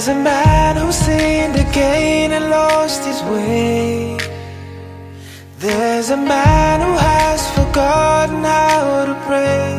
There's a man who sinned again and lost his way. There's a man who has forgotten how to pray.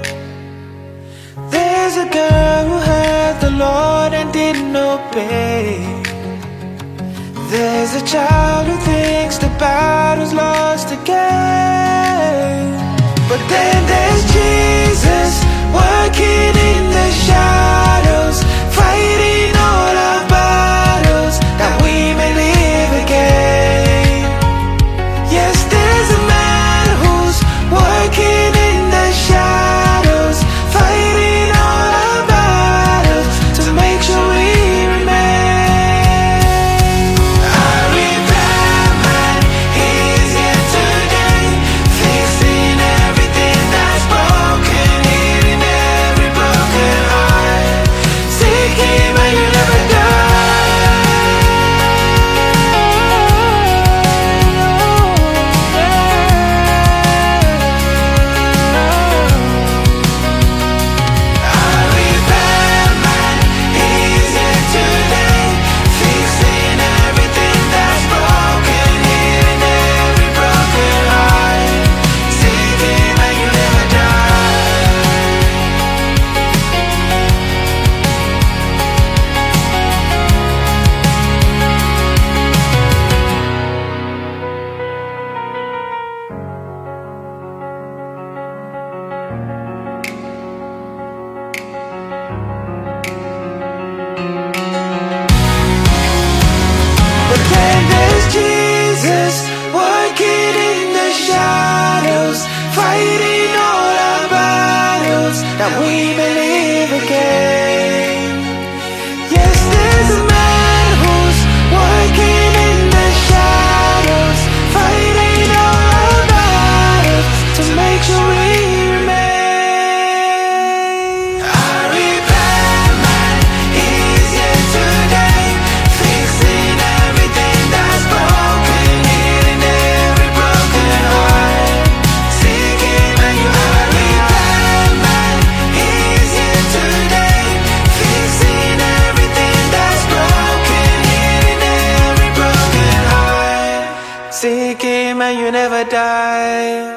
There's a girl who heard the Lord and didn't obey. There's a child who thinks the battle's lost again. But then there's Jesus working in the shadows, fighting all our battles that we may live again. Yes, there's a man who's working in the shadows, fighting all our battles to make sure we remain. Our repair man, he's here today, fixing everything that's broken, healing every broken heart. Seek him and you'll never Jesus working in the shadows, fighting all our battles that we may live again. Yes, there's a man who's working in the shadows, fighting all our battles to make sure we remain. Our repair man, he's here today, fixing everything that's broken, healing every broken heart. Seek him and you have a repair man. He's here today, fixing everything that's broken, healing every broken heart. Seek him and you never die.